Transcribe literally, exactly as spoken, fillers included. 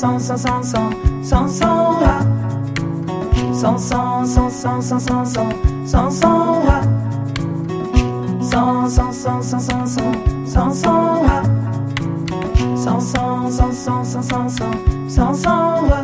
sans, sans, sans, sans, sans, sans, ah. Sans, sans, sans, sans, sans, sans, sans, sans, sans, ah. Sans, sans, sans, sans, sans, sans, sans, sans, ah. Sans, sans, sans, sans, sans, sans, sans, sans, sans, ah.